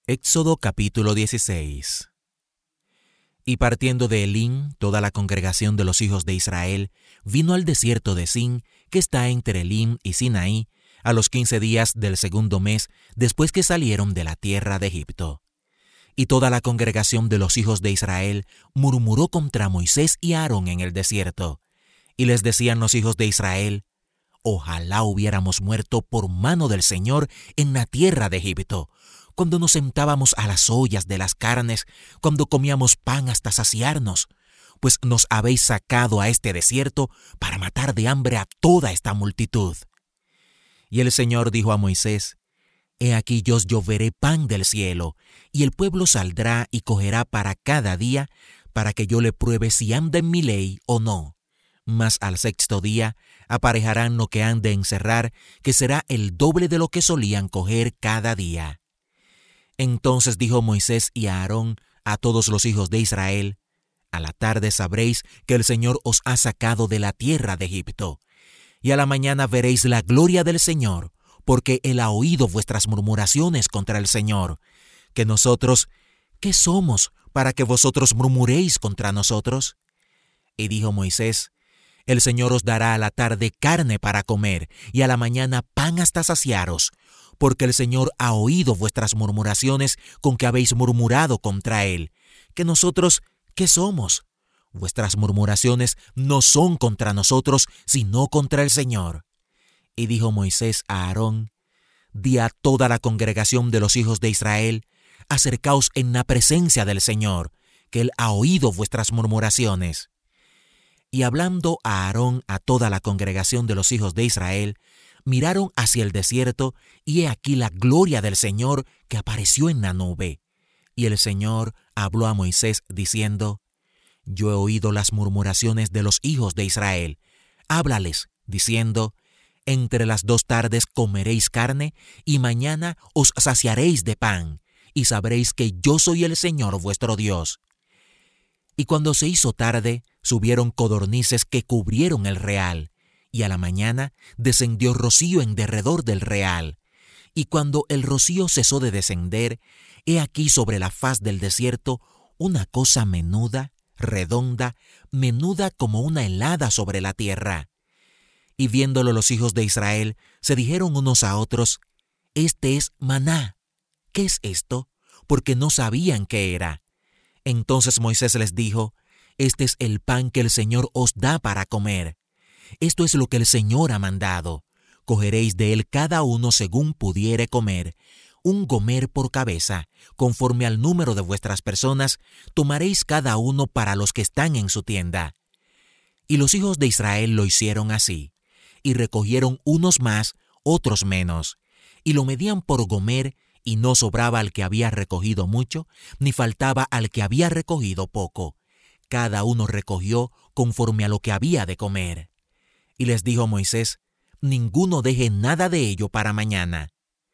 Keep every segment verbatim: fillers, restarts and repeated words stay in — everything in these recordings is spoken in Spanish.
Éxodo capítulo dieciséis. Y partiendo de Elim, toda la congregación de los hijos de Israel vino al desierto de Sin, que está entre Elim y Sinaí, a los quince días del segundo mes, después que salieron de la tierra de Egipto. Y toda la congregación de los hijos de Israel murmuró contra Moisés y Aarón en el desierto. Y les decían los hijos de Israel: Ojalá hubiéramos muerto por mano del Señor en la tierra de Egipto, cuando nos sentábamos a las ollas de las carnes, cuando comíamos pan hasta saciarnos, pues nos habéis sacado a este desierto para matar de hambre a toda esta multitud. Y el Señor dijo a Moisés: He aquí yo os lloveré pan del cielo, y el pueblo saldrá y cogerá para cada día, para que yo le pruebe si anda en mi ley o no. Mas al sexto día aparejarán lo que han de encerrar, que será el doble de lo que solían coger cada día. Entonces dijo Moisés y Aarón a todos los hijos de Israel: A la tarde sabréis que el Señor os ha sacado de la tierra de Egipto, y a la mañana veréis la gloria del Señor, porque Él ha oído vuestras murmuraciones contra el Señor. Que nosotros, ¿qué somos para que vosotros murmuréis contra nosotros? Y dijo Moisés: El Señor os dará a la tarde carne para comer, y a la mañana pan hasta saciaros, porque el Señor ha oído vuestras murmuraciones con que habéis murmurado contra Él. Que nosotros, ¿qué somos? Vuestras murmuraciones no son contra nosotros, sino contra el Señor. Y dijo Moisés a Aarón: Di a toda la congregación de los hijos de Israel: Acercaos en la presencia del Señor, que Él ha oído vuestras murmuraciones. Y hablando a Aarón a toda la congregación de los hijos de Israel, miraron hacia el desierto, y he aquí la gloria del Señor que apareció en la nube. Y el Señor habló a Moisés diciendo: Yo he oído las murmuraciones de los hijos de Israel. Háblales, diciendo: Entre las dos tardes comeréis carne, y mañana os saciaréis de pan, y sabréis que yo soy el Señor vuestro Dios. Y cuando se hizo tarde, subieron codornices que cubrieron el real, y a la mañana descendió rocío en derredor del real. Y cuando el rocío cesó de descender, he aquí sobre la faz del desierto una cosa menuda, redonda, menuda como una helada sobre la tierra. Y viéndolo los hijos de Israel, se dijeron unos a otros: Este es maná. ¿Qué es esto? Porque no sabían qué era. Entonces Moisés les dijo: Este es el pan que el Señor os da para comer. Esto es lo que el Señor ha mandado. Cogeréis de él cada uno según pudiere comer, un gomer por cabeza, conforme al número de vuestras personas, tomaréis cada uno para los que están en su tienda. Y los hijos de Israel lo hicieron así, y recogieron unos más, otros menos, y lo medían por gomer, y no sobraba al que había recogido mucho, ni faltaba al que había recogido poco. Cada uno recogió conforme a lo que había de comer. Y les dijo Moisés: Ninguno deje nada de ello para mañana.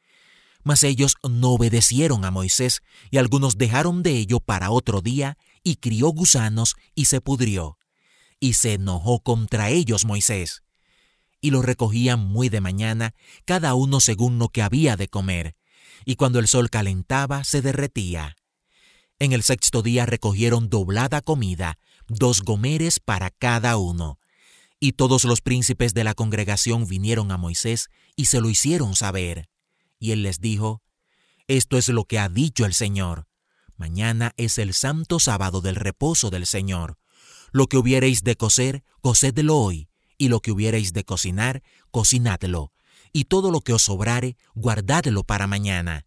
Mas ellos no obedecieron a Moisés, y algunos dejaron de ello para otro día, y crió gusanos, y se pudrió. Y se enojó contra ellos Moisés. Y lo recogían muy de mañana, cada uno según lo que había de comer, y cuando el sol calentaba, se derretía. En el sexto día recogieron doblada comida, dos gomeres para cada uno. Y todos los príncipes de la congregación vinieron a Moisés y se lo hicieron saber. Y él les dijo: Esto es lo que ha dicho el Señor: Mañana es el santo sábado del reposo del Señor. Lo que hubiereis de cocer, cocedlo hoy, y lo que hubiereis de cocinar, cocinadlo, y todo lo que os sobrare, guardadlo para mañana.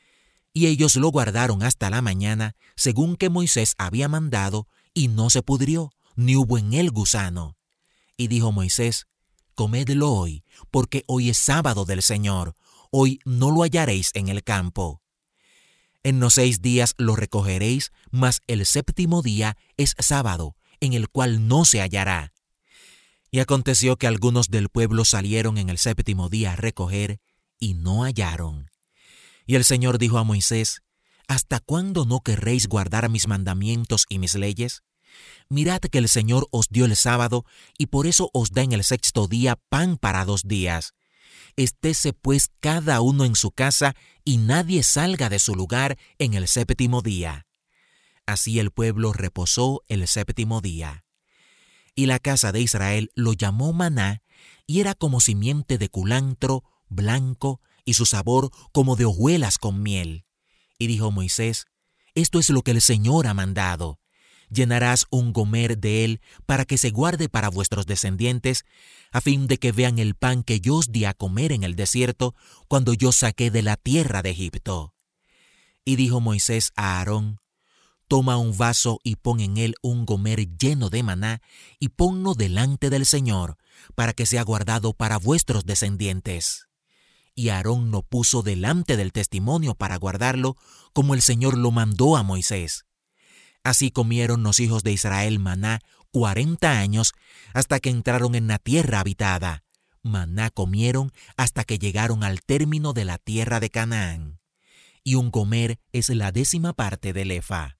Y ellos lo guardaron hasta la mañana, según que Moisés había mandado, y no se pudrió, ni hubo en él gusano. Y dijo Moisés: Comedlo hoy, porque hoy es sábado del Señor, hoy no lo hallaréis en el campo. En los seis días lo recogeréis, mas el séptimo día es sábado, en el cual no se hallará. Y aconteció que algunos del pueblo salieron en el séptimo día a recoger, y no hallaron. Y el Señor dijo a Moisés: ¿Hasta cuándo no querréis guardar mis mandamientos y mis leyes? Mirad que el Señor os dio el sábado, y por eso os da en el sexto día pan para dos días. Estése pues cada uno en su casa y nadie salga de su lugar en el séptimo día. Así el pueblo reposó el séptimo día. Y la casa de Israel lo llamó maná, y era como simiente de culantro, blanco, y su sabor como de hojuelas con miel. Y dijo Moisés: Esto es lo que el Señor ha mandado. Llenarás un gomer de él para que se guarde para vuestros descendientes, a fin de que vean el pan que yo os di a comer en el desierto, cuando yo saqué de la tierra de Egipto. Y dijo Moisés a Aarón: Toma un vaso y pon en él un gomer lleno de maná, y ponlo delante del Señor, para que sea guardado para vuestros descendientes. Y Aarón lo puso delante del testimonio para guardarlo, como el Señor lo mandó a Moisés. Así comieron los hijos de Israel maná cuarenta años, hasta que entraron en la tierra habitada. Maná comieron hasta que llegaron al término de la tierra de Canaán. Y un gomer es la décima parte del efa.